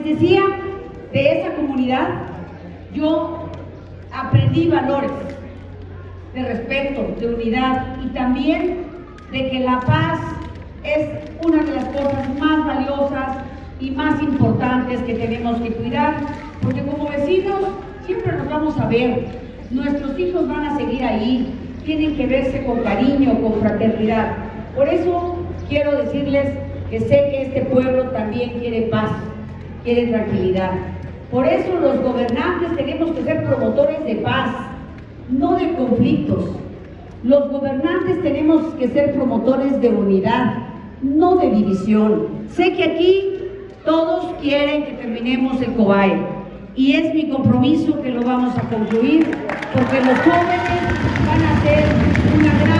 decía, de esa comunidad, yo aprendí valores de respeto, de unidad y también de que la paz es una de las cosas más valiosas y más importantes que tenemos que cuidar, porque como vecinos siempre nos vamos a ver, nuestros hijos van a seguir ahí, tienen que verse con cariño, con fraternidad. Por eso quiero decirles que sé que este pueblo también quiere paz, quiere tranquilidad. Por eso los gobernantes tenemos que ser promotores de paz, no de conflictos. Los gobernantes tenemos que ser promotores de unidad, no de división. Sé que aquí todos quieren que terminemos el COBAE y es mi compromiso que lo vamos a concluir, porque los jóvenes van a hacer una gran